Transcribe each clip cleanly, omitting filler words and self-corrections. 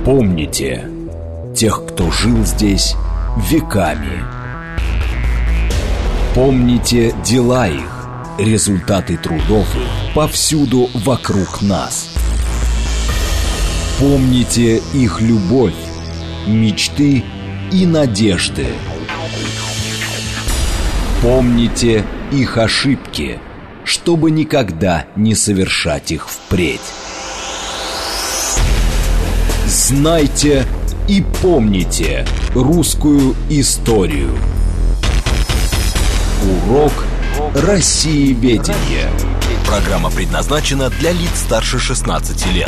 Помните тех, кто жил здесь веками. Помните дела их, результаты трудов их повсюду вокруг нас. Помните их любовь, мечты и надежды. Помните их ошибки, чтобы никогда не совершать их впредь. Знайте и помните русскую историю. Урок Россиеведения. Программа предназначена для лиц старше 16 лет.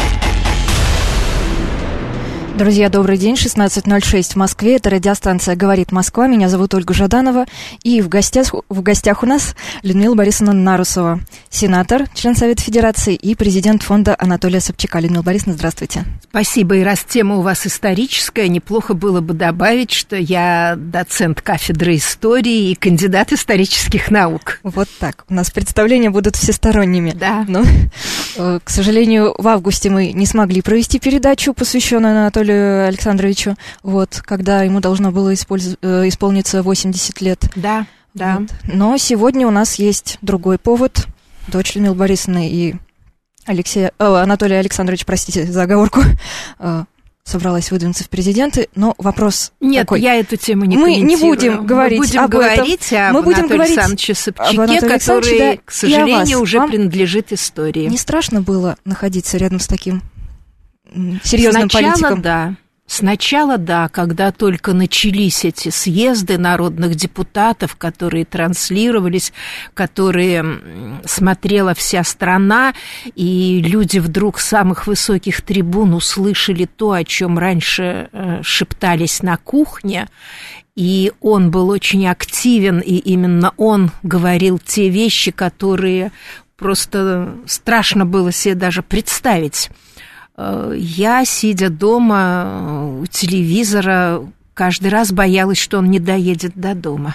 Друзья, добрый день, 16:06 в Москве, это радиостанция «Говорит Москва», меня зовут Ольга Жаданова, и в гостях у нас Людмила Борисовна Нарусова, сенатор, член Совета Федерации и президент фонда Анатолия Собчака. Людмила Борисовна, здравствуйте. Спасибо, и раз тема у вас историческая, неплохо было бы добавить, что я доцент кафедры истории и кандидат исторических наук. Вот так, у нас представления будут всесторонними. Да. Но, к сожалению, в августе мы не смогли провести передачу, посвященную Анатолию Александровичу, вот, когда ему должно было исполниться 80 лет. Да, да. Вот. Но сегодня у нас есть другой повод. Дочь Людмилы Борисовны и Анатолий Александрович, простите за оговорку, собралась выдвинуться в президенты, но вопрос Нет, такой. я эту тему не Мы комментирую. не будем говорить об этом. Мы будем говорить об Анатолии Александровиче Собчаке, который, да, к сожалению, уже принадлежит истории. Не страшно было находиться рядом с таким серьезным политиком? Сначала, да, когда только начались эти съезды народных депутатов, которые транслировались, которые смотрела вся страна, и люди вдруг с самых высоких трибун услышали то, о чем раньше шептались на кухне, и он был очень активен, и именно он говорил те вещи, которые просто страшно было себе даже представить. Я, сидя дома у телевизора, каждый раз боялась, что он не доедет до дома.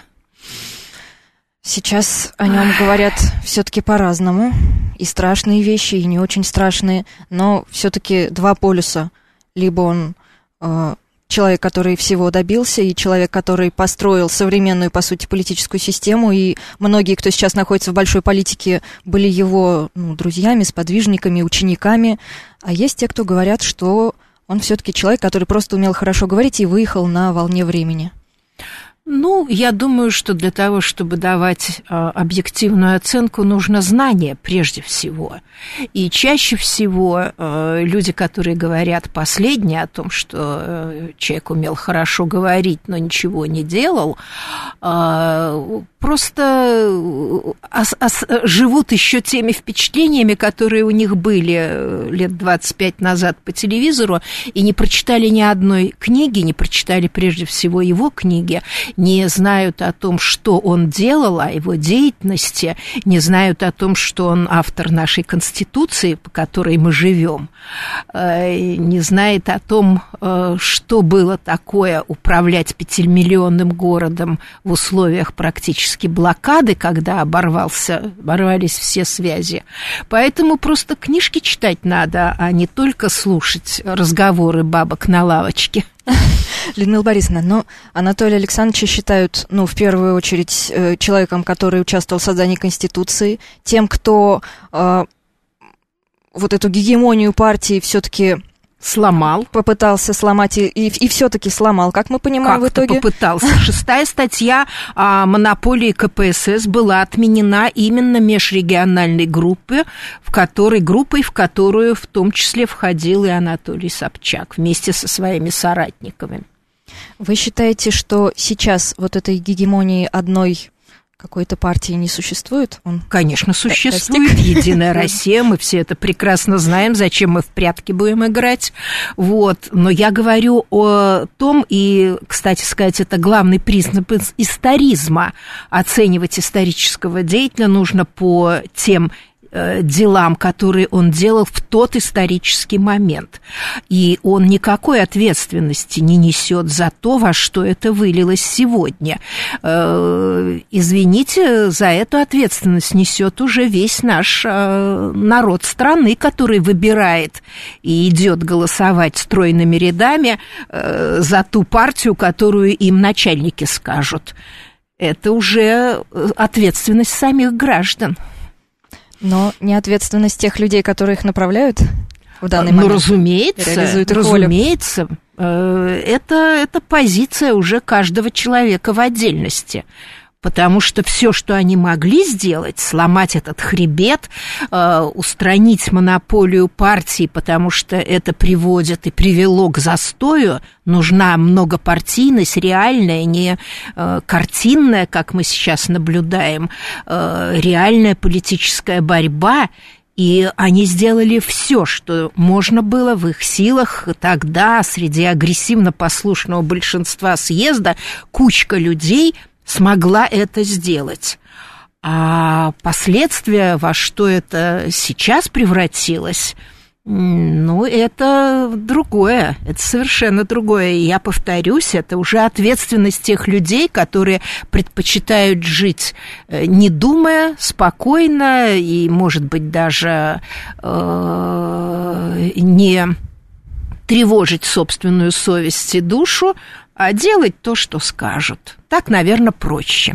Сейчас о нем говорят все-таки по-разному. И страшные вещи, и не очень страшные. Но все-таки два полюса. Либо он человек, который всего добился, и человек, который построил современную, по сути, политическую систему, и многие, кто сейчас находится в большой политике, были его друзьями, сподвижниками, учениками. А есть те, кто говорят, что он все-таки человек, который просто умел хорошо говорить и выехал на волне времени. Я думаю, что для того, чтобы давать объективную оценку, нужно знание прежде всего. И чаще всего люди, которые говорят последнее о том, что человек умел хорошо говорить, но ничего не делал, просто живут еще теми впечатлениями, которые у них были лет 25 назад по телевизору, и не прочитали ни одной книги, не прочитали прежде всего его книги, не знают о том, что он делал, о его деятельности, не знают о том, что он автор нашей Конституции, по которой мы живем, не знает о том, что было такое управлять 5-миллионным городом в условиях практически блокады, когда оборвались все связи. Поэтому просто книжки читать надо, а не только слушать разговоры бабок на лавочке. Людмила Борисовна, но Анатолия Александровича считают, в первую очередь, человеком, который участвовал в создании Конституции, тем, кто вот эту гегемонию партии все-таки сломал. Попытался сломать и все-таки сломал, как мы понимаем, в итоге. Попытался. 6-я статья о монополии КПСС была отменена именно межрегиональной группой, в которую в том числе входил и Анатолий Собчак вместе со своими соратниками. Вы считаете, что сейчас вот этой гегемонии одной какой-то партии не существует? Конечно, существует. Единая Россия, мы все это прекрасно знаем, зачем мы в прятки будем играть. Но я говорю о том, и, кстати сказать, это главный признак историзма. Оценивать исторического деятеля нужно по тем делам, которые он делал в тот исторический момент. И он никакой ответственности не несет за то, во что это вылилось сегодня. Извините, за эту ответственность несет уже весь наш народ страны, который выбирает и идет голосовать стройными рядами за ту партию, которую им начальники скажут. Это уже ответственность самих граждан. Но не ответственность тех людей, которые их направляют в данный момент. Ну, разумеется, это позиция уже каждого человека в отдельности. Потому что все, что они могли сделать, сломать этот хребет, устранить монополию партии, потому что это приводит и привело к застою, нужна многопартийность, реальная, не картинная, как мы сейчас наблюдаем, реальная политическая борьба. И они сделали все, что можно было в их силах. Тогда среди агрессивно-послушного большинства съезда кучка людей смогла это сделать. А последствия, во что это сейчас превратилось, ну, это другое, это совершенно другое. И я повторюсь, это уже ответственность тех людей, которые предпочитают жить, не думая, спокойно и, может быть, даже не тревожить собственную совесть и душу, а делать то, что скажут. Так, наверное, проще.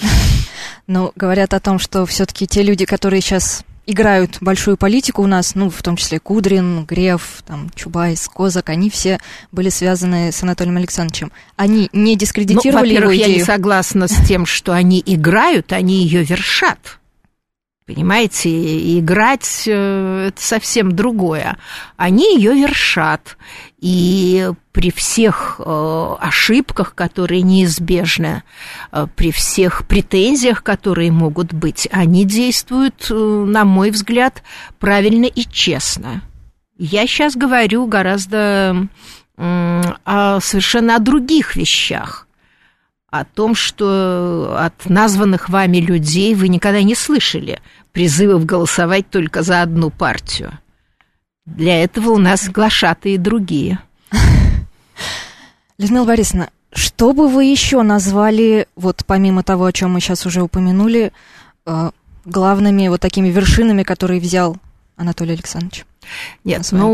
Ну, говорят о том, что все-таки те люди, которые сейчас играют большую политику у нас, ну, в том числе Кудрин, Греф, там, Чубайс, Козак, они все были связаны с Анатолием Александровичем. Они не дискредитировали его идею? Во-первых, я не согласна с тем, что они играют, они ее вершат. Понимаете, играть – это совсем другое. Они ее вершат. И при всех ошибках, которые неизбежны, при всех претензиях, которые могут быть, они действуют, на мой взгляд, правильно и честно. Я сейчас говорю гораздо совершенно о других вещах. О том, что от названных вами людей вы никогда не слышали призывов голосовать только за одну партию. Для этого у нас глашатые другие. Людмила Борисовна, что бы вы еще назвали, вот помимо того, о чем мы сейчас уже упомянули, главными вот такими вершинами, которые взял Анатолий Александрович? Нет, ну,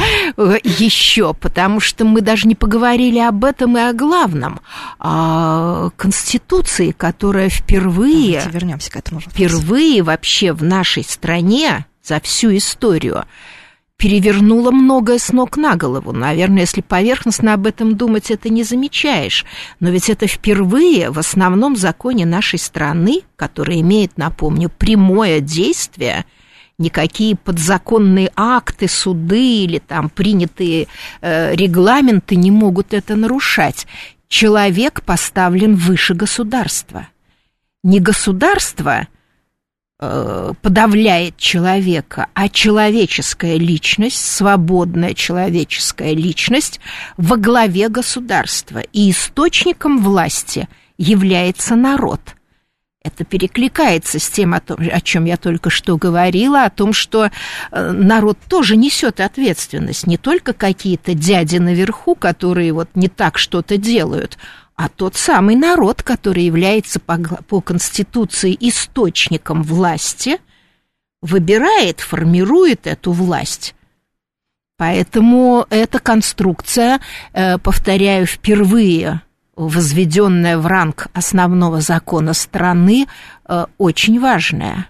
еще, потому что мы даже не поговорили об этом и о главном. О Конституции, которая впервые... Давайте вернемся к этому вопросу. Впервые вообще в нашей стране за всю историю перевернула многое с ног на голову. Наверное, если поверхностно об этом думать, это не замечаешь. Но ведь это впервые в основном законе нашей страны, который имеет, напомню, прямое действие. Никакие подзаконные акты, суды или там принятые регламенты не могут это нарушать. Человек поставлен выше государства. Не государство подавляет человека, а человеческая личность, свободная человеческая личность во главе государства. И источником власти является народ. Это перекликается с тем, о чем я только что говорила, о том, что народ тоже несет ответственность. Не только какие-то дяди наверху, которые вот не так что-то делают, а тот самый народ, который является по Конституции источником власти, выбирает, формирует эту власть. Поэтому эта конструкция, повторяю, впервые возведенная в ранг основного закона страны, очень важная.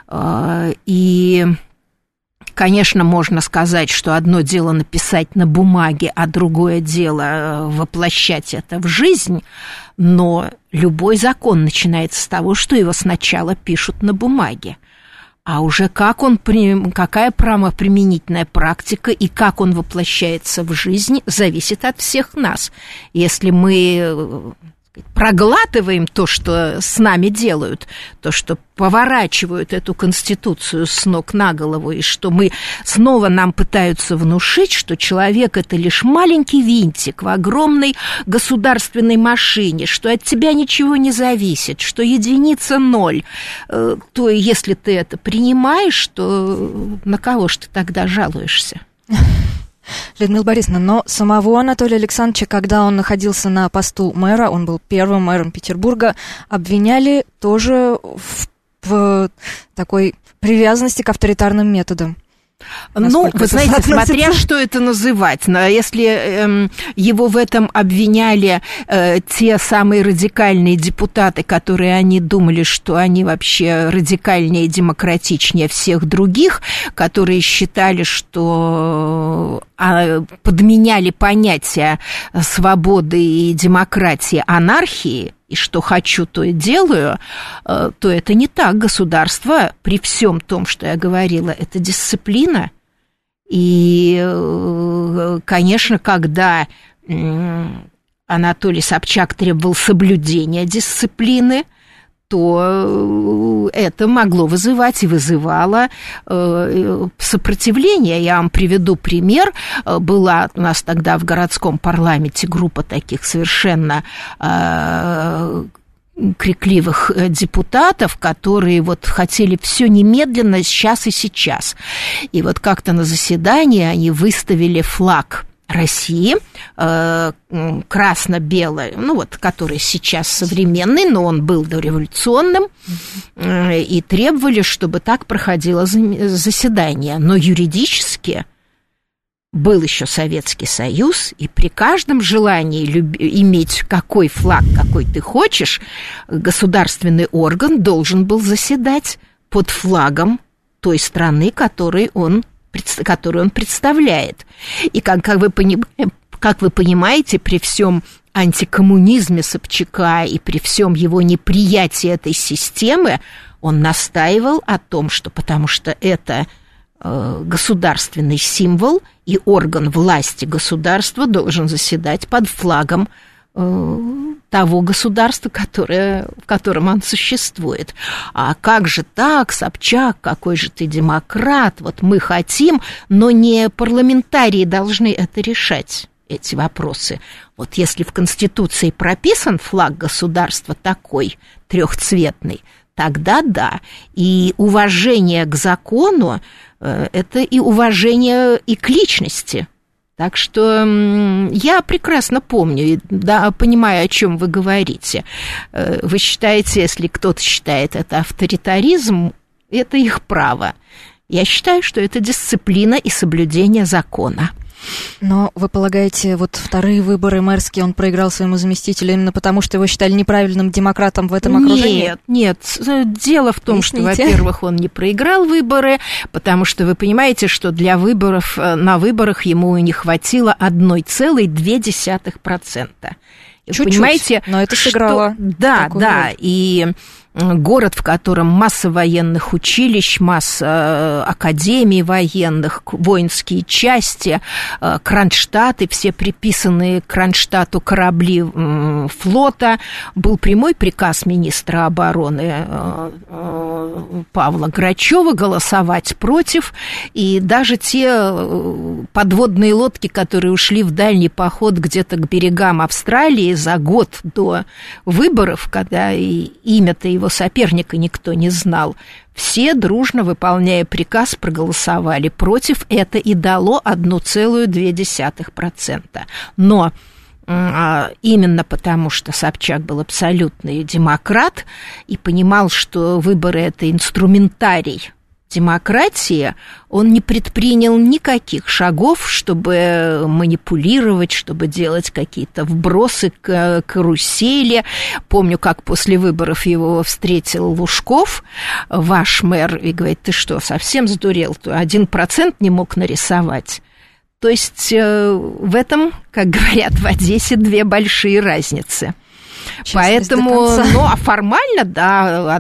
И, конечно, можно сказать, что одно дело написать на бумаге, а другое дело воплощать это в жизнь, но любой закон начинается с того, что его сначала пишут на бумаге. А уже какая правоприменительная практика и как он воплощается в жизнь, зависит от всех нас. Если мы, проглатываем то, что с нами делают, то, что поворачивают эту Конституцию с ног на голову, и что снова нам пытаются внушить, что человек – это лишь маленький винтик в огромной государственной машине, что от тебя ничего не зависит, что единица ноль, то если ты это принимаешь, то на кого ж ты тогда жалуешься? Людмила Борисовна, но самого Анатолия Александровича, когда он находился на посту мэра, он был первым мэром Петербурга, обвиняли тоже в такой привязанности к авторитарным методам. Ну, вы знаете, смотря что это называть. Но если его в этом обвиняли те самые радикальные депутаты, которые они думали, что они вообще радикальнее и демократичнее всех других, которые считали, что подменяли понятия свободы и демократии анархии, и что хочу, то и делаю, то это не так. Государство, при всем том, что я говорила, это дисциплина. И, конечно, когда Анатолий Собчак требовал соблюдения дисциплины, то это могло вызывать и вызывало сопротивление. Я вам приведу пример. Была у нас тогда в городском парламенте группа таких совершенно крикливых депутатов, которые вот хотели все немедленно, сейчас и сейчас. И вот как-то на заседании они выставили флаг России, красно-белый, ну вот, который сейчас современный, но он был дореволюционным, и требовали, чтобы так проходило заседание. Но юридически был еще Советский Союз, и при каждом желании иметь какой флаг, какой ты хочешь, государственный орган должен был заседать под флагом той страны, которую он представляет. И как вы понимаете, при всем антикоммунизме Собчака и при всем его неприятии этой системы, он настаивал о том, что потому что это государственный символ, и орган власти государства должен заседать под флагом того государства, в котором он существует. А как же так, Собчак, какой же ты демократ, вот мы хотим, но не парламентарии должны это решать, эти вопросы. Вот если в Конституции прописан флаг государства такой, трехцветный, тогда да. И уважение к закону – это и уважение и к личности. Так что я прекрасно помню, да, понимаю, о чем вы говорите. Вы считаете, если кто-то считает это авторитаризм, это их право. Я считаю, что это дисциплина и соблюдение закона. Но вы полагаете, вот вторые выборы мэрские он проиграл своему заместителю именно потому, что его считали неправильным демократом в этом окружении? Нет. Дело в том, что, во-первых, он не проиграл выборы, потому что вы понимаете, что для выборов, на выборах ему не хватило 1,2%. Чуть-чуть, понимаете, но это сыграло. Да, и город, в котором масса военных училищ, масса академий военных, воинские части, Кронштадт и все приписанные к Кронштадту корабли флота, был прямой приказ министра обороны Павла Грачева голосовать против, и даже те подводные лодки, которые ушли в дальний поход где-то к берегам Австралии за год до выборов, когда и имя-то его соперника никто не знал, все, дружно выполняя приказ, проголосовали против. Это и дало 1,2%. Но именно потому, что Собчак был абсолютный демократ и понимал, что выборы – это инструментарий демократии, он не предпринял никаких шагов, чтобы манипулировать, чтобы делать какие-то вбросы к карусели. Помню, как после выборов его встретил Лужков, ваш мэр, и говорит: ты что, совсем сдурел? 1% не мог нарисовать. То есть в этом, как говорят в Одессе, две большие разницы. Поэтому, а формально, да,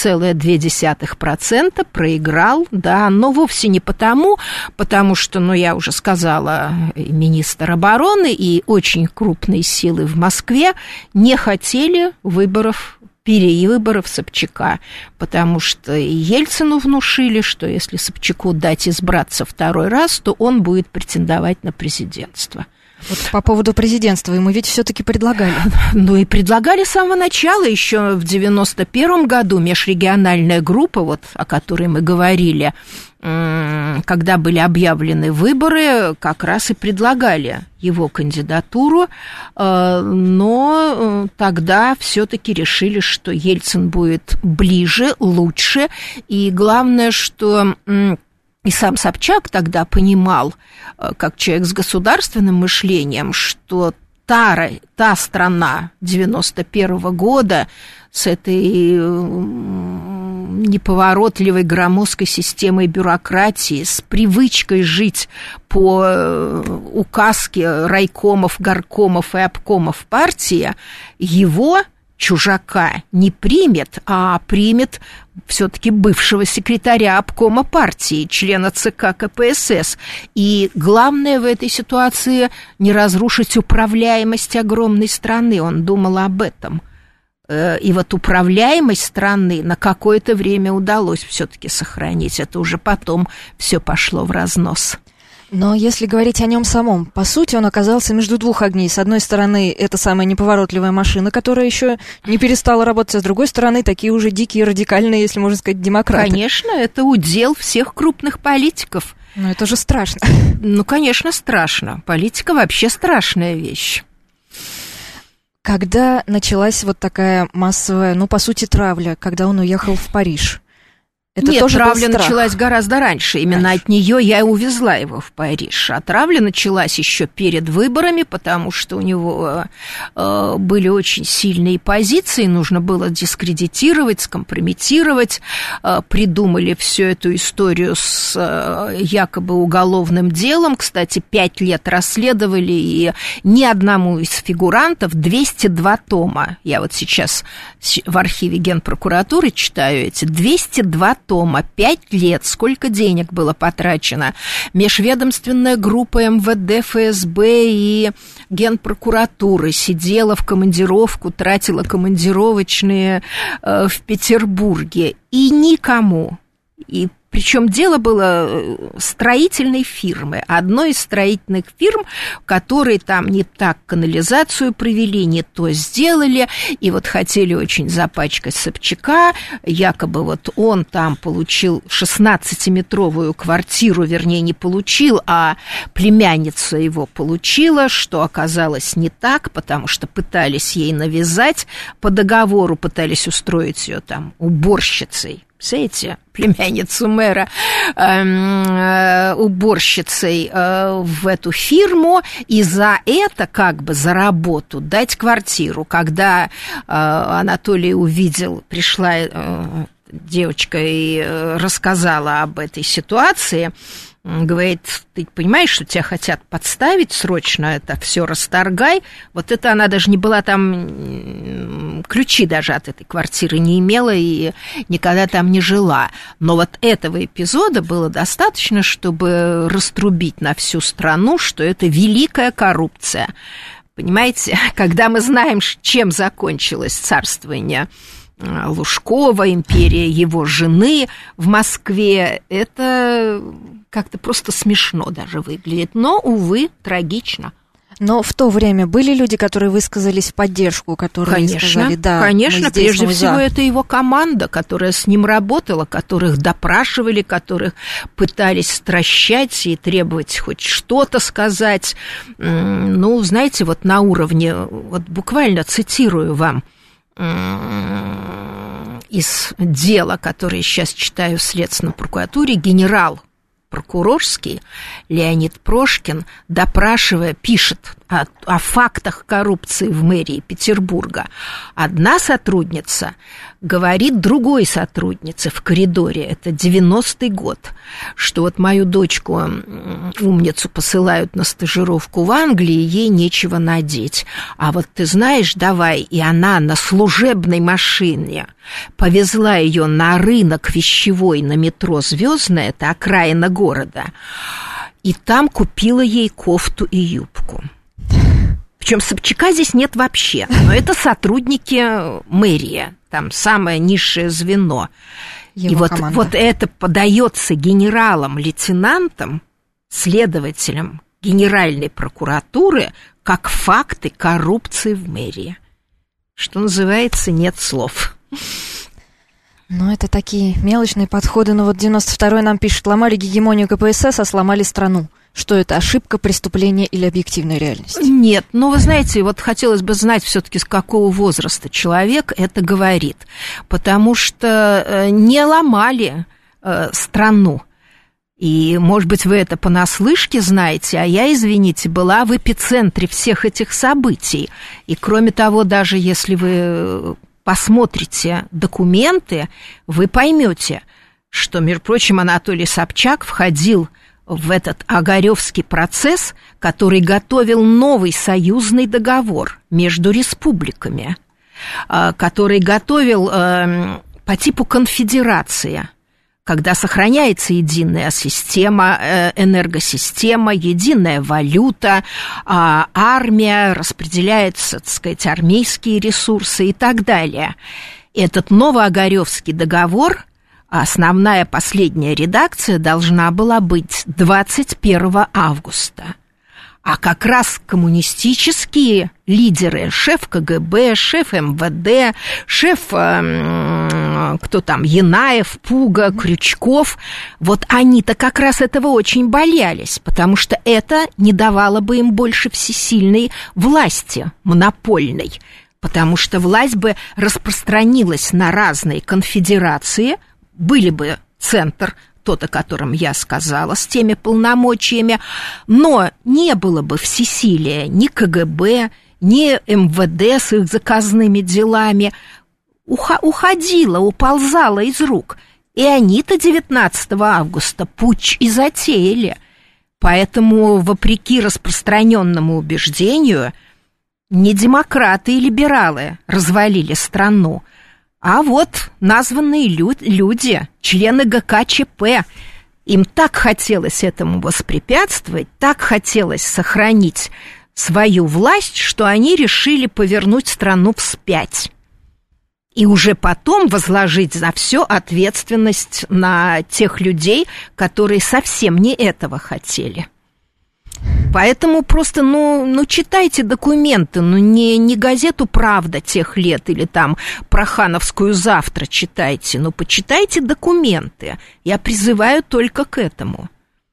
1,2% проиграл, да, но вовсе не потому что, я уже сказала, министр обороны и очень крупные силы в Москве не хотели перевыборов Собчака, потому что Ельцину внушили, что если Собчаку дать избраться второй раз, то он будет претендовать на президентство. Вот по поводу президентства ему ведь все-таки предлагали. И предлагали с самого начала, еще в 91 году межрегиональная группа, вот о которой мы говорили, когда были объявлены выборы, как раз и предлагали его кандидатуру, но тогда все-таки решили, что Ельцин будет ближе, лучше, и главное, что и сам Собчак тогда понимал, как человек с государственным мышлением, что та страна 91 года с этой неповоротливой громоздкой системой бюрократии, с привычкой жить по указке райкомов, горкомов и обкомов партии, его, чужака, не примет, а примет все-таки бывшего секретаря обкома партии, члена ЦК КПСС. И главное в этой ситуации не разрушить управляемость огромной страны. Он думал об этом. И вот управляемость страны на какое-то время удалось все-таки сохранить. Это уже потом все пошло в разнос. Но если говорить о нем самом, по сути, он оказался между двух огней. С одной стороны, это самая неповоротливая машина, которая еще не перестала работать, а с другой стороны, такие уже дикие, радикальные, если можно сказать, демократы. Конечно, это удел всех крупных политиков. Но это же страшно. Конечно, страшно. Политика вообще страшная вещь. Когда началась вот такая массовая, по сути, травля, когда он уехал в Париж? Это Нет, тоже травля началась гораздо раньше. Именно от нее я и увезла его в Париж. А травля началась еще перед выборами, потому что у него были очень сильные позиции, нужно было дискредитировать, скомпрометировать. Придумали всю эту историю с якобы уголовным делом. Кстати, 5 лет расследовали, и ни одному из фигурантов 202 тома. Я вот сейчас в архиве Генпрокуратуры читаю эти 202 тома, 5 лет, сколько денег было потрачено. Межведомственная группа МВД, ФСБ и Генпрокуратуры сидела в командировку, тратила командировочные в Петербурге. И никому. И причем дело было строительной фирмы, одной из строительных фирм, которые там не так канализацию провели, не то сделали, и вот хотели очень запачкать Собчака, якобы вот он там получил 16-метровую квартиру, вернее, не получил, а племянница его получила, что оказалось не так, потому что пытались ей навязать, по договору пытались устроить ее там уборщицей. Представляете, племянницу мэра уборщицей в эту фирму, и за это, как бы за работу, дать квартиру. Когда Анатолий увидел, пришла девочка и рассказала об этой ситуации, говорит, ты понимаешь, что тебя хотят подставить срочно, это все расторгай. Вот это она даже не была там, ключи даже от этой квартиры не имела и никогда там не жила. Но вот этого эпизода было достаточно, чтобы раструбить на всю страну, что это великая коррупция. Понимаете, когда мы знаем, чем закончилось царствование Лужкова, империя его жены в Москве, это как-то просто смешно даже выглядит, но, увы, трагично. Но в то время были люди, которые высказались в поддержку, которые сказали, да, конечно, прежде всего это его команда, которая с ним работала, которых допрашивали, которых пытались стращать и требовать хоть что-то сказать. Ну, знаете, вот на уровне, вот буквально цитирую вам из дела, которое сейчас читаю в Следственной прокуратуре, генерал прокурорский Леонид Прошкин, допрашивая, пишет о фактах коррупции в мэрии Петербурга, одна сотрудница говорит другой сотруднице в коридоре, это 90-й год, что вот мою дочку, умницу, посылают на стажировку в Англии, ей нечего надеть. А вот ты знаешь, давай, и она на служебной машине повезла ее на рынок вещевой на метро «Звездное», это окраина города, и там купила ей кофту и юбку. Причем Собчака здесь нет вообще, но это сотрудники мэрии, там самое низшее звено. Его и вот это подается генералам-лейтенантам, следователям Генеральной прокуратуры как факты коррупции в мэрии. Что называется, нет слов. Ну, это такие мелочные подходы. Но вот 92-й нам пишет: ломали гегемонию КПСС, а сломали страну. Что это, ошибка, преступление или объективная реальность? Нет, ну, вы знаете, вот хотелось бы знать все-таки, с какого возраста человек это говорит. Потому что не ломали страну. И, может быть, вы это понаслышке знаете, а я, извините, была в эпицентре всех этих событий. И, кроме того, даже если вы посмотрите документы, вы поймете, что, между прочим, Анатолий Собчак входил в этот Огарёвский процесс, который готовил новый союзный договор между республиками, который готовил по типу конфедерации, когда сохраняется единая система, энергосистема, единая валюта, армия, распределяются, так сказать, армейские ресурсы и так далее. Этот Новоогарёвский договор, основная последняя редакция должна была быть 21 августа. А как раз коммунистические лидеры, шеф КГБ, шеф МВД, шеф, кто там, Янаев, Пуга, Крючков, вот они-то как раз этого очень боялись, потому что это не давало бы им больше всесильной власти, монопольной, потому что власть бы распространилась на разные конфедерации, были бы центр, тот, о котором я сказала, с теми полномочиями, но не было бы всесилия ни КГБ, ни МВД с их заказными делами, уходила, уползала из рук. И они-то 19 августа путч и затеяли. Поэтому, вопреки распространенному убеждению, не демократы и либералы развалили страну, а вот названные люди, члены ГКЧП, им так хотелось этому воспрепятствовать, так хотелось сохранить свою власть, что они решили повернуть страну вспять. И уже потом возложить за все ответственность на тех людей, которые совсем не этого хотели. Поэтому просто, читайте документы, не газету «Правда» тех лет или там Прохановскую «Завтра» читайте, почитайте документы. Я призываю только к этому.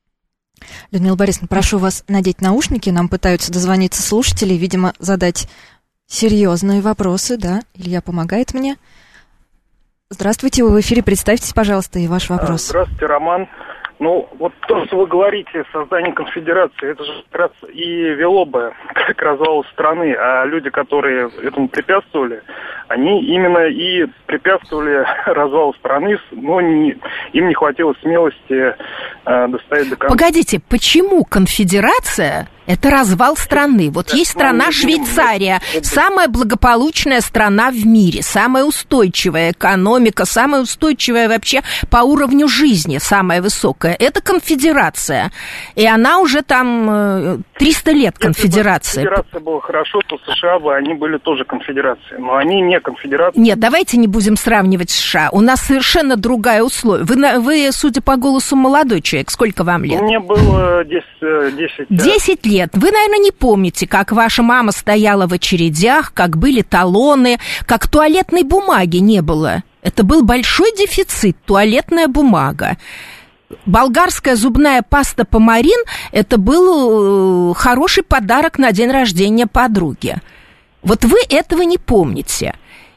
Людмила Борисовна, прошу вас надеть наушники, нам пытаются дозвониться слушатели, видимо, задать серьезные вопросы, да? Илья помогает мне. Здравствуйте, вы в эфире, представьтесь, пожалуйста, и ваш вопрос. Здравствуйте, Роман. Вот то, что вы говорите, создание конфедерации, это же как раз и вело бы к развалу страны, а люди, которые этому препятствовали, они именно и препятствовали развалу страны, но им не хватило смелости достоять до конца. Погодите, почему конфедерация – это развал страны? Вот есть страна Швейцария, самая благополучная страна в мире, самая устойчивая экономика, самая устойчивая вообще по уровню жизни, самая высокая. Это конфедерация. И она уже там 300 лет конфедерация. Конфедерация была хорошо, то США бы они были тоже конфедерацией, но они не конфедерация. Нет, давайте не будем сравнивать с США. У нас совершенно другая условия. Вы, судя по голосу, молодой человек. Сколько вам лет? Мне было 10 лет. 10 лет. Вы, наверное, не помните, как ваша мама стояла в очередях, как были талоны, как туалетной бумаги не было. Это был большой дефицит, туалетная бумага. Болгарская зубная паста «Помарин» – это был хороший подарок на день рождения подруги. Вот вы этого не помните.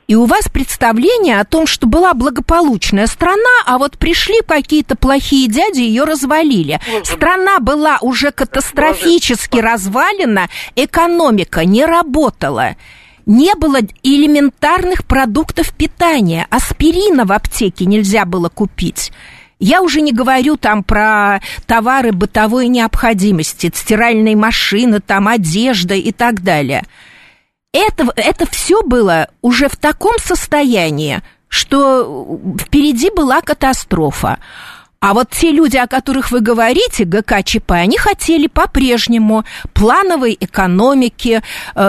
И у вас представление о том, что была благополучная страна, а вот пришли какие-то плохие дяди, ее развалили. Страна была уже катастрофически развалена, экономика не работала. Не было элементарных продуктов питания. Аспирина в аптеке нельзя было купить. Я уже не говорю там про товары бытовой необходимости, стиральные машины, там одежда и так далее. Это все было уже в таком состоянии, что впереди была катастрофа. А вот те люди, о которых вы говорите, ГКЧП, они хотели по-прежнему плановой экономики,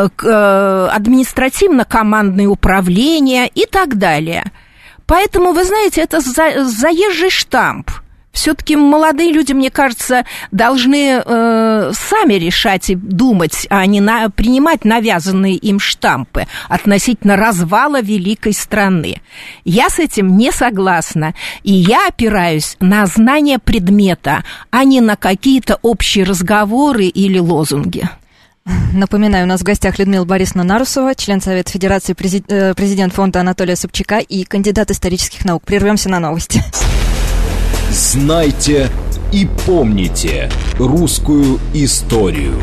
административно-командное управление и так далее. Поэтому, вы знаете, это заезжий штамп. Все-таки молодые люди, мне кажется, должны сами решать и думать, а не принимать навязанные им штампы относительно развала великой страны. Я с этим не согласна, и я опираюсь на знание предмета, а не на какие-то общие разговоры или лозунги. Напоминаю, у нас в гостях Людмила Борисовна Нарусова, член Совета Федерации, президент фонда Анатолия Собчака и кандидат исторических наук. Прервемся на новости. Знайте и помните русскую историю.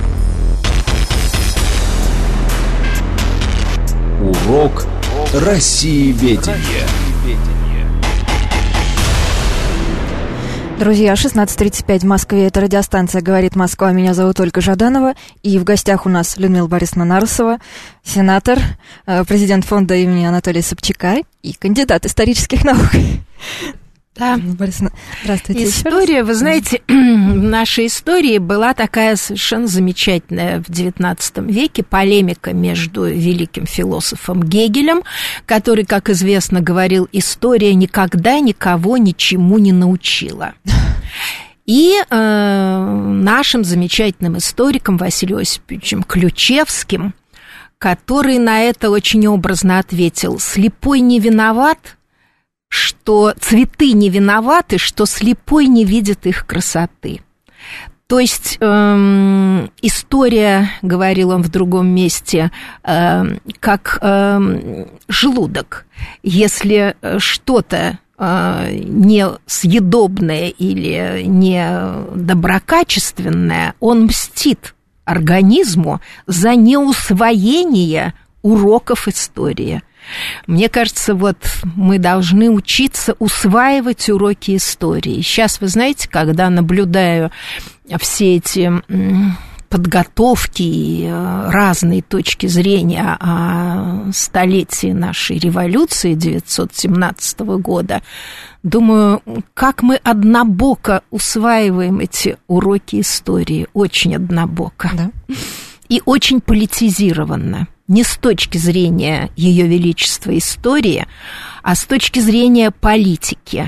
Урок Россиеведения. Друзья, 16:35 в Москве. Это радиостанция «Говорит Москва». Меня зовут Ольга Жаданова. И в гостях у нас Людмила Борисовна Нарусова, сенатор, президент фонда имени Анатолия Собчака и кандидат исторических наук. Да. Борисовна, здравствуйте. История, вы знаете, в нашей истории была такая совершенно замечательная в XIX веке полемика между великим философом Гегелем, который, как известно, говорил, история никогда никого ничему не научила, и нашим замечательным историком Василием Осиповичем Ключевским, который на это очень образно ответил: слепой не виноват, что цветы не виноваты, что слепой не видит их красоты. То есть история, говорил он в другом месте, как желудок. Если что-то не съедобное или не доброкачественное, он мстит организму за неусвоение уроков истории. Мне кажется, вот мы должны учиться усваивать уроки истории. Сейчас, вы знаете, когда наблюдаю все эти подготовки и разные точки зрения о столетии нашей революции 1917 года, думаю, как мы однобоко усваиваем эти уроки истории, очень однобоко. Да. И очень политизированно. Не с точки зрения Ее Величества истории, а с точки зрения политики,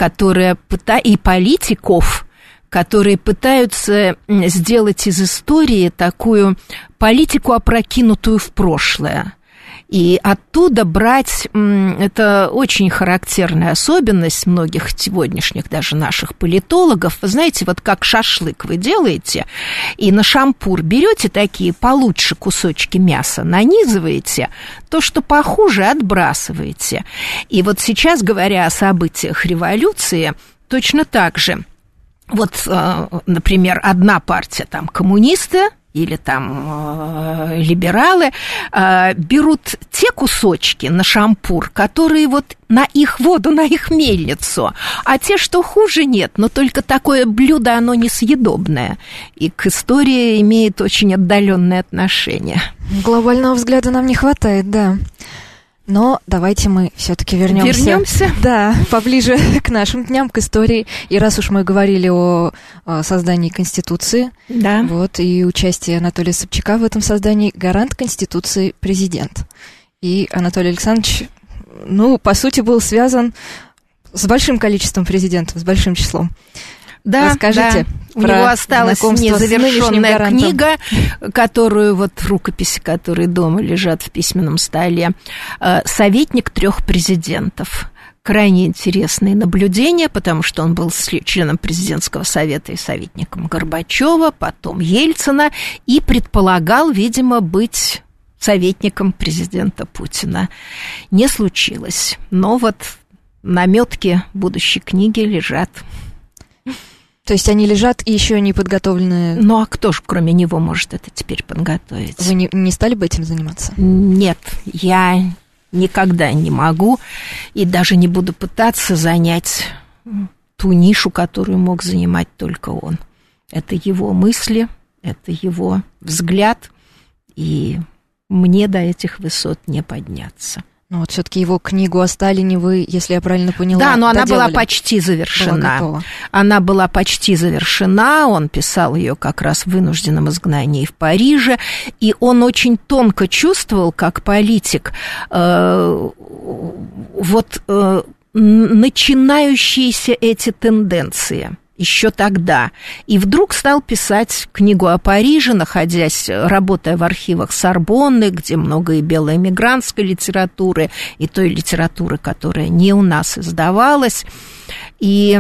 и политиков, которые пытаются сделать из истории такую политику, опрокинутую в прошлое. И оттуда брать, это очень характерная особенность многих сегодняшних даже наших политологов. Вы знаете, вот как шашлык вы делаете, и на шампур берете такие получше кусочки мяса, нанизываете, то, что похуже, отбрасываете. И вот сейчас, говоря о событиях революции, точно так же. Вот, например, одна партия, там, коммунисты, или там либералы, берут те кусочки на шампур, которые вот на их воду, на их мельницу, а те, что хуже, нет, но только такое блюдо, оно несъедобное, и к истории имеет очень отдаленное отношение. Глобального взгляда нам не хватает, да. Но давайте мы все-таки вернемся, да, поближе к нашим дням, к истории. И раз уж мы говорили о создании Конституции, да. Вот, и участии Анатолия Собчака в этом создании, гарант Конституции президент. И Анатолий Александрович, по сути, был связан с большим количеством президентов, с большим числом. Да, расскажите. Да. У него осталась незавершенная книга, которую вот в рукописи, которые дома лежат в письменном столе, «Советник 3 президентов». Крайне интересные наблюдения, потому что он был членом президентского совета и советником Горбачева, потом Ельцина, и предполагал, видимо, быть советником президента Путина. Не случилось. Но вот намётки будущей книги лежат. То есть они лежат и еще не подготовлены? Ну, а кто же, кроме него, может это теперь подготовить? Вы не стали бы этим заниматься? Нет, я никогда не могу и даже не буду пытаться занять ту нишу, которую мог занимать только он. Это его мысли, это его взгляд, и мне до этих высот не подняться. Ну вот все-таки его книгу о Сталине вы, если я правильно поняла, да, но доделали. Она была почти завершена. Она была почти завершена. Он писал ее как раз в вынужденном изгнании в Париже, и он очень тонко чувствовал, как политик, начинающиеся эти тенденции. Еще тогда. И вдруг стал писать книгу о Париже, работая в архивах Сорбонны, где много и белоэмигрантской литературы, и той литературы, которая не у нас издавалась. И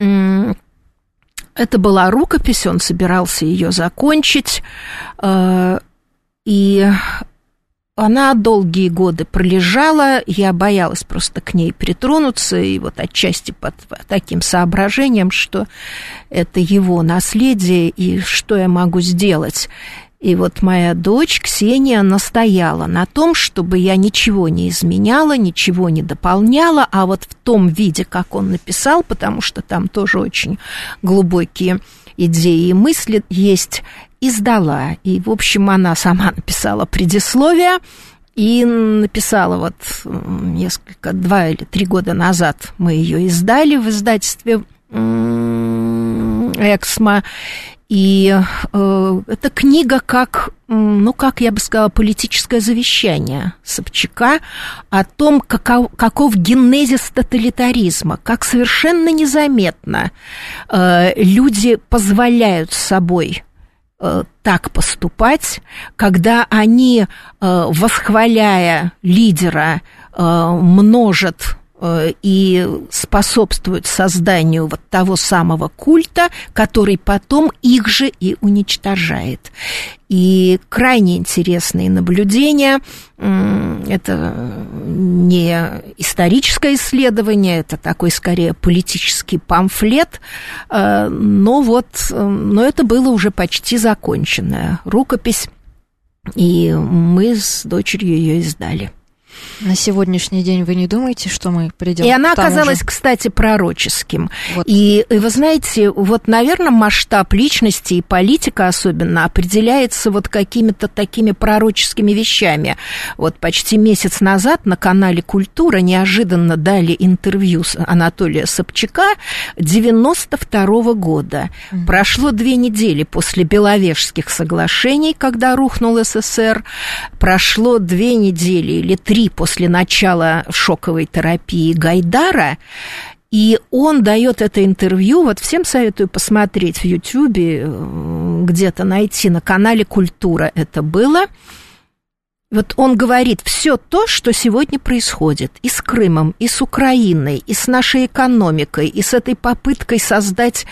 это была рукопись, он собирался ее закончить, и она долгие годы пролежала, я боялась просто к ней притронуться, и вот отчасти под таким соображением, что это его наследие, и что я могу сделать. И вот моя дочь Ксения настояла на том, чтобы я ничего не изменяла, ничего не дополняла, а вот в том виде, как он написал, потому что там тоже очень глубокие идеи и мысли есть, издала. И, в общем, она сама написала предисловие и написала 2 или 3 года назад мы ее издали в издательстве «Эксмо». И эта книга как я бы сказала, политическое завещание Собчака о том, каков генезис тоталитаризма, как совершенно незаметно люди позволяют с собой так поступать, когда они, восхваляя лидера, множат и способствуют созданию вот того самого культа, который потом их же и уничтожает. И крайне интересные наблюдения. Это не историческое исследование, это такой, скорее, политический памфлет, но это было уже почти законченная рукопись, и мы с дочерью ее издали. На сегодняшний день вы не думаете, что мы придем? И она оказалась, кстати, пророческим. Вот. И вы знаете, наверное, масштаб личности и политика особенно определяется какими-то такими пророческими вещами. Почти месяц назад на канале «Культура» неожиданно дали интервью Анатолия Собчака 92 года. Прошло 2 недели после Беловежских соглашений, когда рухнул СССР. Прошло 2 недели или 3 после начала шоковой терапии Гайдара, и он дает это интервью, всем советую посмотреть в Ютьюбе, где-то найти, на канале «Культура» это было. Он говорит все то, что сегодня происходит и с Крымом, и с Украиной, и с нашей экономикой, и с этой попыткой создать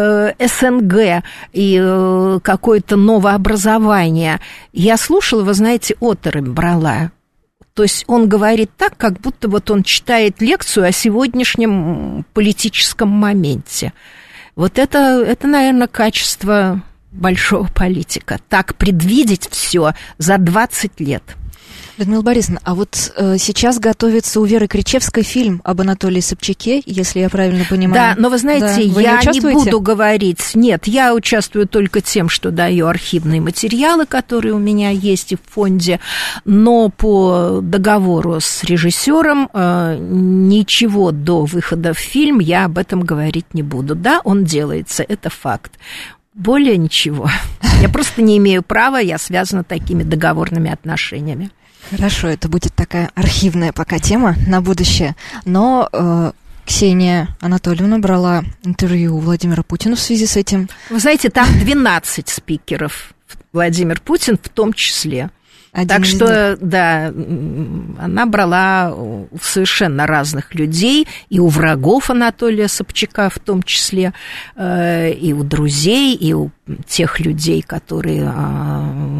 СНГ и какое-то новообразование. Я слушала, вы знаете, оторопь брала. То есть он говорит так, как будто он читает лекцию о сегодняшнем политическом моменте. Это, наверное, качество большого политика. Так предвидеть все за 20 лет. Людмила Борисовна, а сейчас готовится у Веры Кричевской фильм об Анатолии Собчаке, если я правильно понимаю. Да, но вы знаете, я не буду говорить. Нет, я участвую только тем, что даю архивные материалы, которые у меня есть и в фонде, но по договору с режиссером ничего до выхода в фильм я об этом говорить не буду. Да, он делается, это факт. Более ничего. Я просто не имею права, я связана такими договорными отношениями. Хорошо, это будет такая архивная пока тема на будущее. Но Ксения Анатольевна брала интервью у Владимира Путина в связи с этим. Вы знаете, там 12 спикеров, Владимир Путин в том числе. Так что, да, она брала у совершенно разных людей, и у врагов Анатолия Собчака в том числе, и у друзей, и у тех людей, которые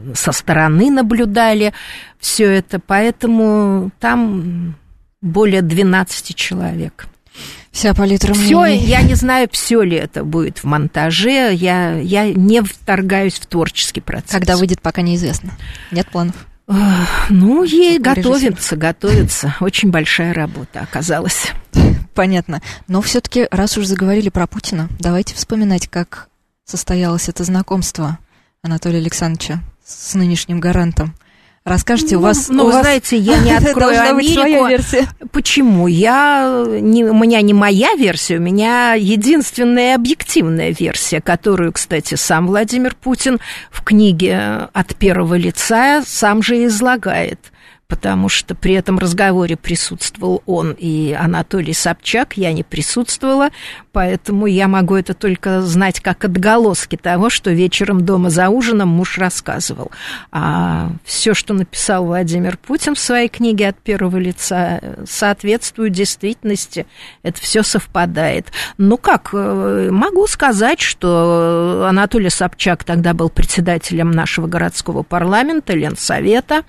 со стороны наблюдали все это, поэтому там более 12 человек. Вся палитра мнений. Все, я не знаю, все ли это будет в монтаже, я не вторгаюсь в творческий процесс. Когда выйдет, пока неизвестно. Нет планов? Ну, ей готовится. Очень большая работа оказалась. Понятно. Но все-таки, раз уж заговорили про Путина, давайте вспоминать, как состоялось это знакомство Анатолия Александровича с нынешним гарантом. Расскажите, у вас... знаете, я не открою Америку. Почему? У меня не моя версия, у меня единственная объективная версия, которую, кстати, сам Владимир Путин в книге «От первого лица» сам же излагает. Потому что при этом разговоре присутствовал он и Анатолий Собчак, я не присутствовала, поэтому я могу это только знать как отголоски того, что вечером дома за ужином муж рассказывал. А все, что написал Владимир Путин в своей книге «От первого лица», соответствует действительности, это все совпадает. Могу сказать, что Анатолий Собчак тогда был председателем нашего городского парламента, Ленсовета,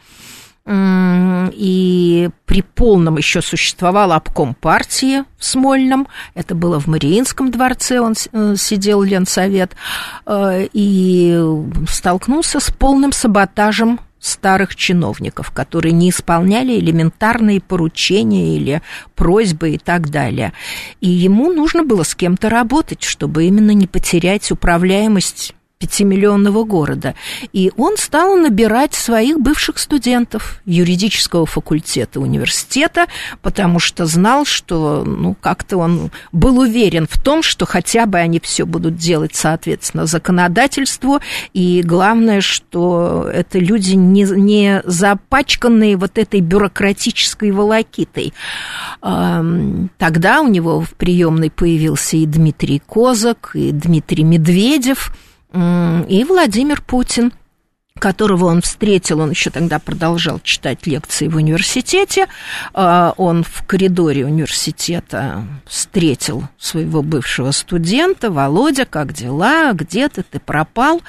и при полном еще существовал обком партии в Смольном, это было в Мариинском дворце, он сидел, Ленсовет, и столкнулся с полным саботажем старых чиновников, которые не исполняли элементарные поручения или просьбы и так далее. И ему нужно было с кем-то работать, чтобы именно не потерять управляемость 5-миллионного города. И он стал набирать своих бывших студентов юридического факультета университета, потому что знал, что, как-то он был уверен в том, что хотя бы они все будут делать соответственно законодательству, и главное, что это люди не запачканные вот этой бюрократической волокитой. Тогда у него в приемной появился и Дмитрий Козак, и Дмитрий Медведев, и Владимир Путин, которого он встретил, он еще тогда продолжал читать лекции в университете, он в коридоре университета встретил своего бывшего студента: «Володя, как дела? Где ты пропал?»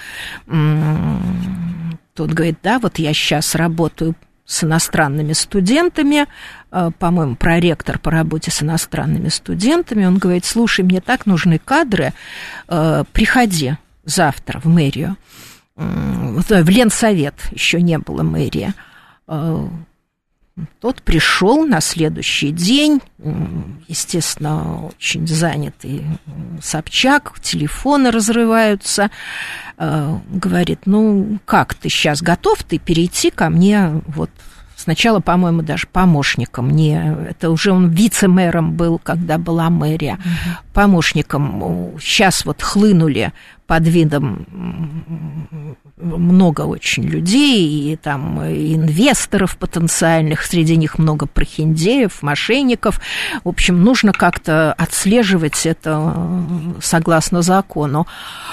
Тот говорит: «Да, вот я сейчас работаю с иностранными студентами», по-моему, проректор по работе с иностранными студентами. Он говорит: «Слушай, мне так нужны кадры, приходи завтра в мэрию». В Ленсовет, еще не было мэрии. Тот пришел на следующий день, естественно, очень занятый Собчак, телефоны разрываются. Говорит: как ты сейчас готов ты перейти ко мне вот сначала, по-моему, даже помощником, это уже он вице-мэром был, когда была мэрия, помощником. Сейчас вот хлынули под видом много очень людей, и там инвесторов потенциальных, среди них много прохиндеев, мошенников. В общем, нужно как-то отслеживать это согласно закону.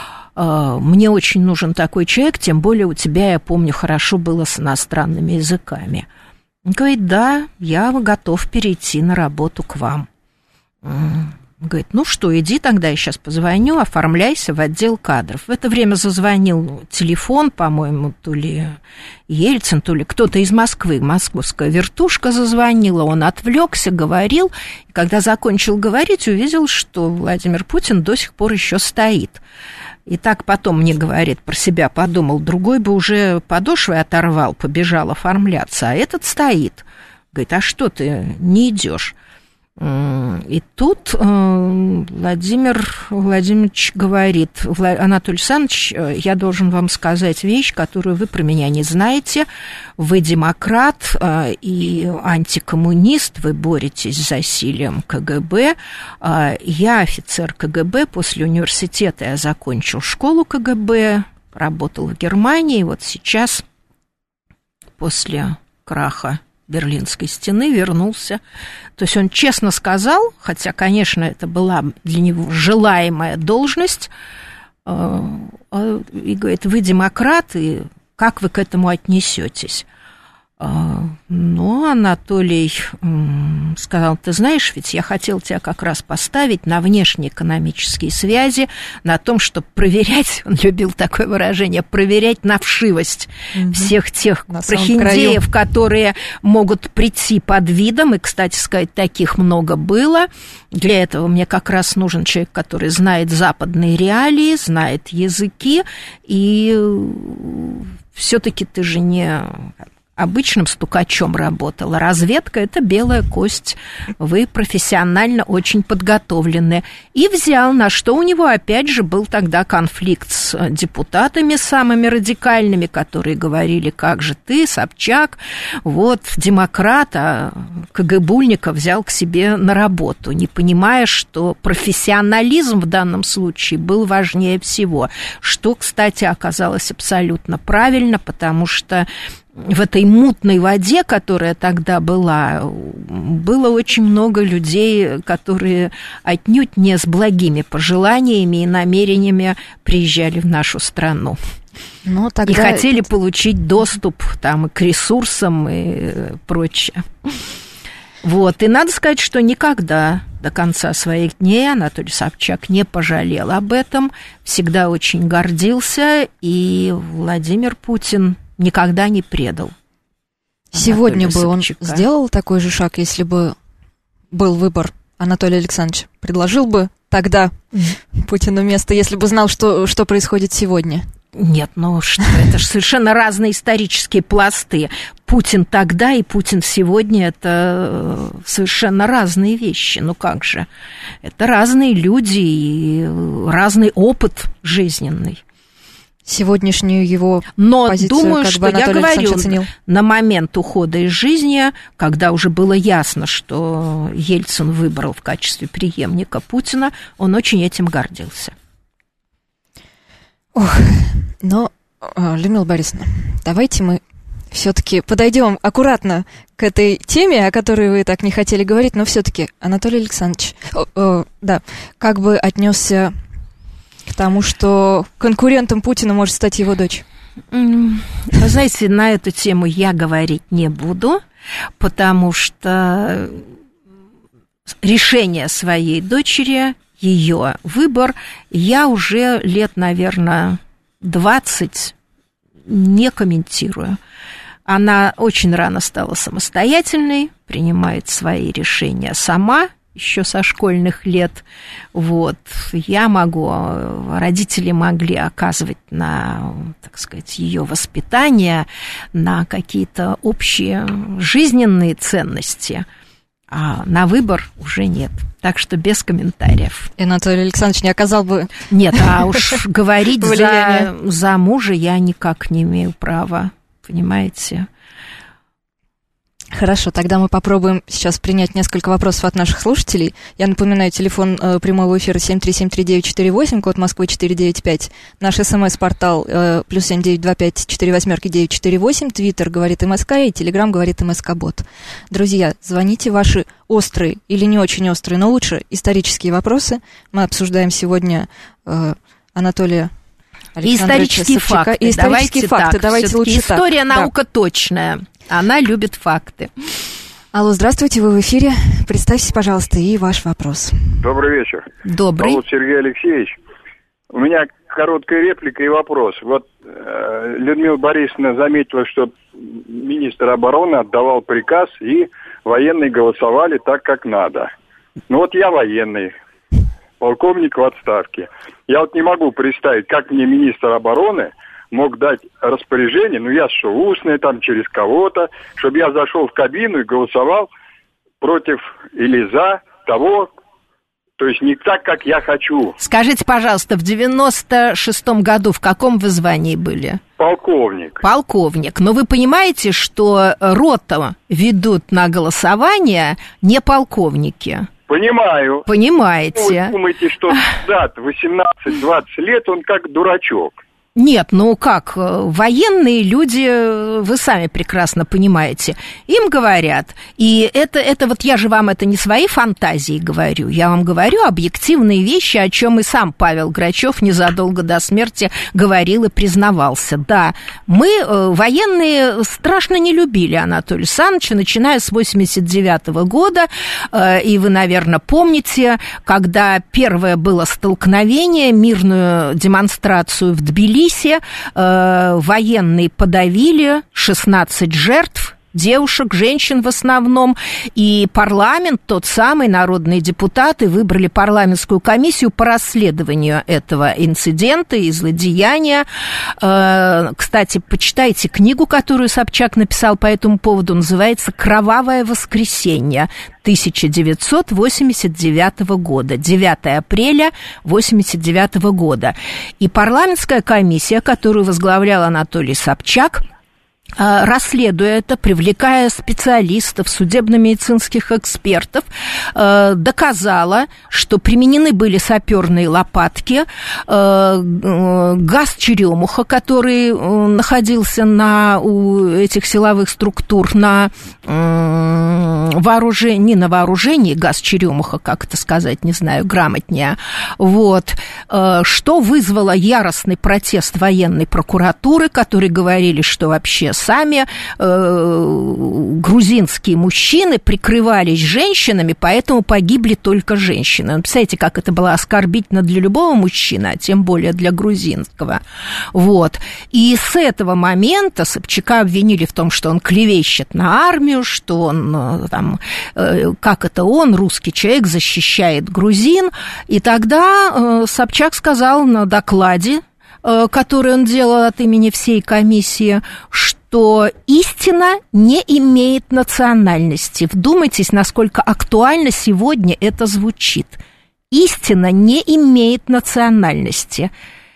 Мне очень нужен такой человек, тем более у тебя, я помню, хорошо было с иностранными языками. Он говорит: «Да, я готов перейти на работу к вам». Говорит: иди тогда, я сейчас позвоню, оформляйся в отдел кадров. В это время зазвонил телефон, по-моему, то ли Ельцин, то ли кто-то из Москвы, московская вертушка зазвонила, он отвлекся, говорил, и когда закончил говорить, увидел, что Владимир Путин до сих пор еще стоит. И так потом мне говорит, про себя подумал, другой бы уже подошвой оторвал, побежал оформляться, а этот стоит. Говорит: «А что ты не идешь?» И тут Владимир Владимирович говорит: «Анатолий Александрович, я должен вам сказать вещь, которую вы про меня не знаете. Вы демократ и антикоммунист, вы боретесь с засилием КГБ. Я офицер КГБ, после университета я закончил школу КГБ, работал в Германии, вот сейчас, после краха Берлинской стены, вернулся». То есть он честно сказал, хотя, конечно, это была для него желаемая должность, и говорит: «Вы демократ, и как вы к этому отнесетесь?» Но Анатолий сказал: ты знаешь, ведь я хотел тебя как раз поставить на внешнеэкономические связи, на том, чтобы проверять, он любил такое выражение, проверять на вшивость всех тех прохиндеев, которые могут прийти под видом, и, кстати сказать, таких много было. Для этого мне как раз нужен человек, который знает западные реалии, знает языки, и все-таки ты же не обычным стукачом работала. Разведка – это белая кость. Вы профессионально очень подготовлены. И взял, на что у него, опять же, был тогда конфликт с депутатами самыми радикальными, которые говорили: как же ты, Собчак, вот, демократ, а КГБульника взял к себе на работу, не понимая, что профессионализм в данном случае был важнее всего. Что, кстати, оказалось абсолютно правильно, потому что в этой мутной воде, которая тогда была, было очень много людей, которые отнюдь не с благими пожеланиями и намерениями приезжали в нашу страну. Но тогда... И хотели получить доступ там, и к ресурсам и прочее. Вот. И надо сказать, что никогда до конца своих дней Анатолий Собчак не пожалел об этом, всегда очень гордился, и Владимир Путин никогда не предал. Сегодня бы он сделал такой же шаг, если бы был выбор, Анатолий Александрович? Предложил бы тогда Путину место, если бы знал, что происходит сегодня? Нет, ну что, это же совершенно разные исторические пласты. Путин тогда и Путин сегодня – это совершенно разные вещи. Ну как же? Это разные люди и разный опыт жизненный. Сегодняшнюю его но позицию, думаю, как что бы Анатолий Александрович оценил. На момент ухода из жизни, когда уже было ясно, что Ельцин выбрал в качестве преемника Путина, он очень этим гордился. Ох, но, Людмила Борисовна, давайте мы все-таки подойдем аккуратно к этой теме, о которой вы так не хотели говорить, но все-таки Анатолий Александрович, как бы отнесся к тому, что конкурентом Путина может стать его дочь? Вы знаете, на эту тему я говорить не буду, потому что решение своей дочери, ее выбор, я уже лет, наверное, 20 не комментирую. Она очень рано стала самостоятельной, принимает свои решения сама, еще со школьных лет. Вот. Я могу, родители могли оказывать на, так сказать, ее воспитание, на какие-то общие жизненные ценности, а на выбор уже нет. Так что без комментариев. Анатолий Александрович не оказал бы... Нет, а уж говорить за мужа я никак не имею права, понимаете? Хорошо, тогда мы попробуем сейчас принять несколько вопросов от наших слушателей. Я напоминаю, телефон прямого эфира 7373948, код Москвы 495. Наш СМС-портал +7 925 48 948. Твиттер говорит МСК и Телеграм говорит МСК-бот. Друзья, звоните, ваши острые или не очень острые, но лучше исторические вопросы. Мы обсуждаем сегодня Анатолия Александровича Исторические Собчака. факты. И исторические факты. Давайте лучше так. История наука точная. Она любит факты. Алло, здравствуйте, вы в эфире. Представьтесь, пожалуйста, и ваш вопрос. Добрый вечер. Добрый. Зовут Сергей Алексеевич. У меня короткая реплика и вопрос. Вот Людмила Борисовна заметила, что министр обороны отдавал приказ, и военные голосовали так, как надо. Ну вот я военный, полковник в отставке. Я вот не могу представить, как мне министр обороны мог дать распоряжение, ну я что, устное там через кого-то, чтобы я зашел в кабину и голосовал против или за того, то есть не так, как я хочу. Скажите, пожалуйста, в 96-м году в каком вы звании были? Полковник. Полковник. Но вы понимаете, что роту ведут на голосование не полковники? Понимаю. Понимаете. Вы думаете, что солдат 18-20 лет, он как дурачок. Нет, ну как, военные люди, вы сами прекрасно понимаете, им говорят, и это вот я же вам это не свои фантазии говорю, я вам говорю объективные вещи, о чем и сам Павел Грачев незадолго до смерти говорил и признавался. Да, мы, военные, страшно не любили Анатолия Александровича, начиная с 1989 года, и вы, наверное, помните, когда первое было столкновение, мирную демонстрацию в Тбилиси, военные подавили 16 жертв, девушек, женщин в основном, и парламент, тот самый, народные депутаты выбрали парламентскую комиссию по расследованию этого инцидента и злодеяния. Кстати, почитайте книгу, которую Собчак написал по этому поводу, называется «Кровавое воскресенье» 1989 года, 9 апреля 1989 года. И парламентская комиссия, которую возглавлял Анатолий Собчак, расследуя это, привлекая специалистов, судебно-медицинских экспертов, доказала, что применены были саперные лопатки, газ черемуха, который находился у этих силовых структур на вооружении, не на вооружении, газ черемуха, как это сказать, не знаю, грамотнее, вот, что вызвало яростный протест военной прокуратуры, которые говорили, что вообще сами грузинские мужчины прикрывались женщинами, поэтому погибли только женщины. Представляете, как это было оскорбительно для любого мужчины, а тем более для грузинского. Вот. И с этого момента Собчака обвинили в том, что он клевещет на армию, что он там, как это он, русский человек, защищает грузин. И тогда Собчак сказал на докладе, который он делал от имени всей комиссии, что истина не имеет национальности. Вдумайтесь, насколько актуально сегодня это звучит. Истина не имеет национальности.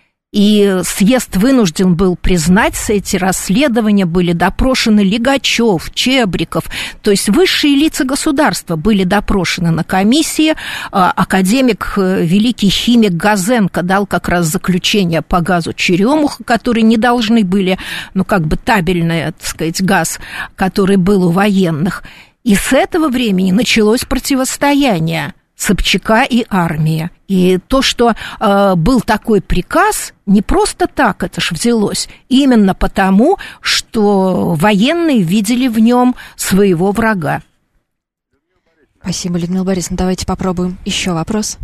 И съезд вынужден был признать, эти расследования были допрошены Лигачев, Чебриков, то есть высшие лица государства были допрошены на комиссии. Академик, великий химик Газенко дал как раз заключение по газу черемуха, которые не должны были, ну как бы табельный, так сказать, газ, который был у военных. И с этого времени началось противостояние Собчака и армии. И то, что был такой приказ, не просто так это ж взялось, именно потому, что военные видели в нем своего врага. Спасибо, Людмила Борисовна. Давайте попробуем еще вопрос.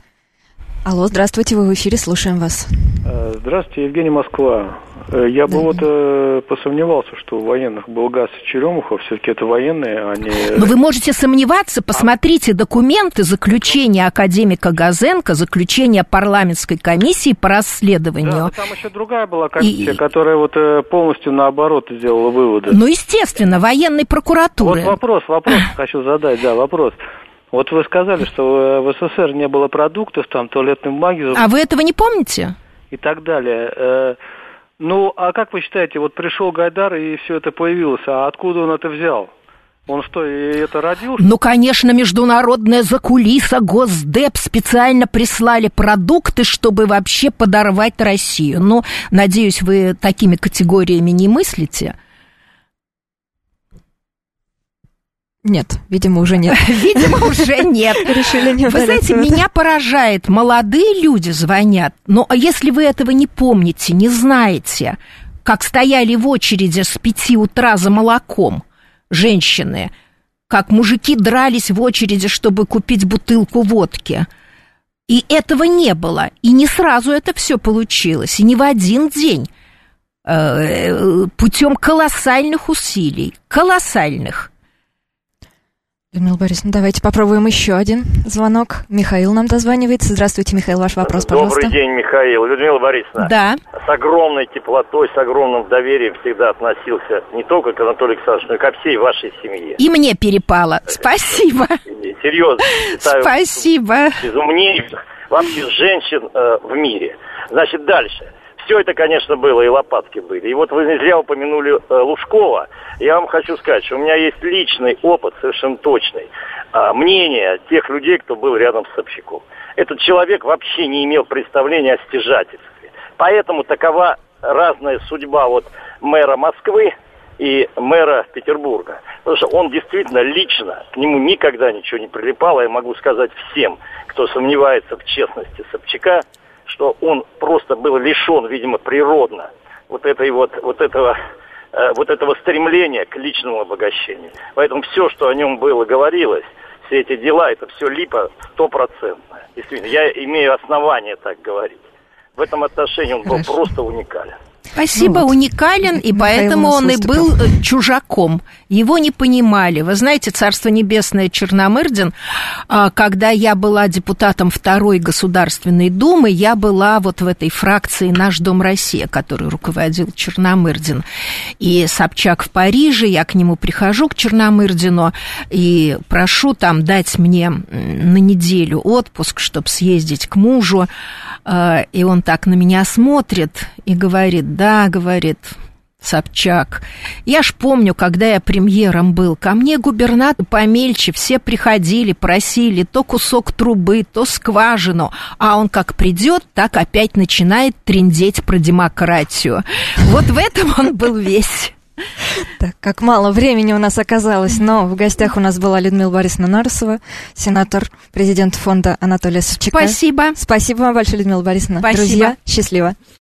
Алло, здравствуйте, вы в эфире, слушаем вас. Здравствуйте, Евгений, Москва. Я бы посомневался, что у военных был газ черемуха, все-таки это военные, а не... Но вы можете сомневаться, посмотрите документы, заключение академика Газенко, заключение парламентской комиссии по расследованию. Да, там еще другая была комиссия, которая вот полностью наоборот сделала выводы. Ну, естественно, военной прокуратуры. Вот вопрос хочу задать, вопрос. Вот вы сказали, что в СССР не было продуктов, там, туалетной бумаги... А вы этого не помните? И так далее. Ну, а как вы считаете, вот пришел Гайдар и все это появилось, а откуда он это взял? Он что, и это родил? Ну, конечно, международная закулиса, Госдеп специально прислали продукты, чтобы вообще подорвать Россию. Ну, надеюсь, вы такими категориями не мыслите. Нет, видимо, уже нет. Видимо, уже нет. Решили не Вы знаете, меня поражает, молодые люди звонят, но если вы этого не помните, не знаете, как стояли в очереди с 5 утра за молоком женщины, как мужики дрались в очереди, чтобы купить бутылку водки, и этого не было, и не сразу это все получилось, и не в один день, путем колоссальных усилий, колоссальных. Людмила Борисовна, давайте попробуем еще один звонок. Михаил нам дозванивается. Здравствуйте, Михаил, ваш вопрос, пожалуйста. Добрый день, Михаил. Людмила Борисовна. Да. С огромной теплотой, с огромным доверием всегда относился не только к Анатолию Александровичу, но и ко всей вашей семье. И мне перепало. Спасибо. Серьезно. Спасибо. Из умнейших вообще женщин в мире. Значит, дальше. Все это, конечно, было, и лопатки были. И вот вы не зря упомянули Лужкова. Я вам хочу сказать, что у меня есть личный опыт, совершенно точный, мнение тех людей, кто был рядом с Собчаком. Этот человек вообще не имел представления о стяжательстве. поэтому такова разная судьба вот мэра Москвы и мэра Петербурга. Потому что он действительно лично, к нему никогда ничего не прилипало. Я могу сказать всем, кто сомневается в честности Собчака, что он просто был лишен, видимо, природно вот этого стремления к личному обогащению. Поэтому все, что о нем было, говорилось, все эти дела, это все липа 100%. Действительно, я имею основания так говорить. В этом отношении он был просто уникален. Спасибо, уникален, и поэтому он и был чужаком. Его не понимали. Вы знаете, Царство Небесное, Черномырдин, когда я была депутатом Второй Государственной Думы, я была вот в этой фракции «Наш Дом Россия», которую руководил Черномырдин. И Собчак в Париже, я к нему прихожу, к Черномырдину, и прошу там дать мне на неделю отпуск, чтобы съездить к мужу. И он так на меня смотрит и говорит: да, говорит Собчак, я ж помню, когда я премьером был, ко мне губернатор помельче, все приходили, просили то кусок трубы, то скважину, а он как придет, так опять начинает трындеть про демократию. Вот в этом он был весь. Так, как мало времени у нас оказалось, но в гостях у нас была Людмила Борисовна Нарусова, сенатор, президент фонда Анатолия Собчака. Спасибо. Спасибо вам большое, Людмила Борисовна. Спасибо. Друзья, счастливо.